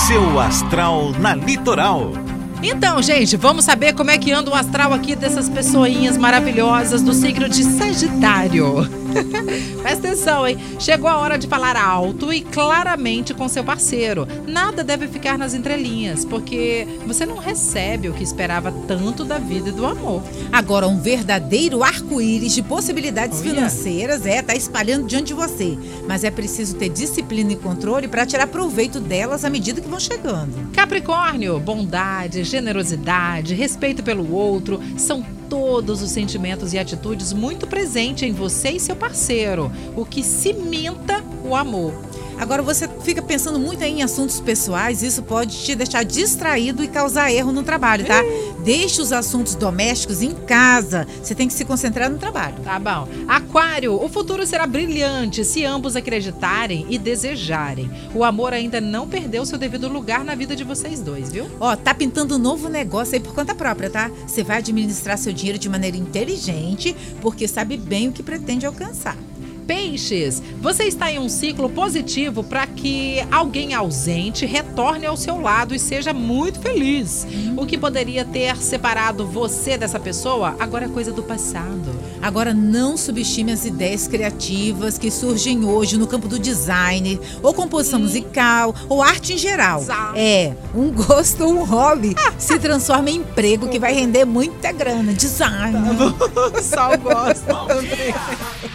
Seu astral na Litoral. Então, gente, vamos saber como é que anda o astral aqui dessas pessoinhas maravilhosas do signo de Sagitário. Presta atenção, hein? Chegou a hora de falar alto e claramente com seu parceiro. Nada deve ficar nas entrelinhas, porque você não recebe o que esperava tanto da vida e do amor. Agora, um verdadeiro arco-íris de possibilidades financeiras tá espalhando diante de você. Mas é preciso ter disciplina e controle para tirar proveito delas à medida que vão chegando. Capricórnio, bondade, generosidade, respeito pelo outro, são todos os sentimentos e atitudes muito presentes em você e seu parceiro, o que cimenta o amor. Agora, você fica pensando muito aí em assuntos pessoais, isso pode te deixar distraído e causar erro no trabalho, tá? Deixe os assuntos domésticos em casa, você tem que se concentrar no trabalho. Tá bom. Aquário, o futuro será brilhante se ambos acreditarem e desejarem. O amor ainda não perdeu seu devido lugar na vida de vocês dois, viu? Ó, tá pintando um novo negócio aí por conta própria, tá? Você vai administrar seu dinheiro de maneira inteligente, porque sabe bem o que pretende alcançar. Peixes, você está em um ciclo positivo para que alguém ausente retorne ao seu lado e seja muito feliz. O que poderia ter separado você dessa pessoa, agora é coisa do passado. Agora, não subestime as ideias criativas que surgem hoje no campo do design, ou composição musical, ou arte em geral. Um gosto ou um hobby se transforma em emprego que vai render muita grana. Design. Só gosto também.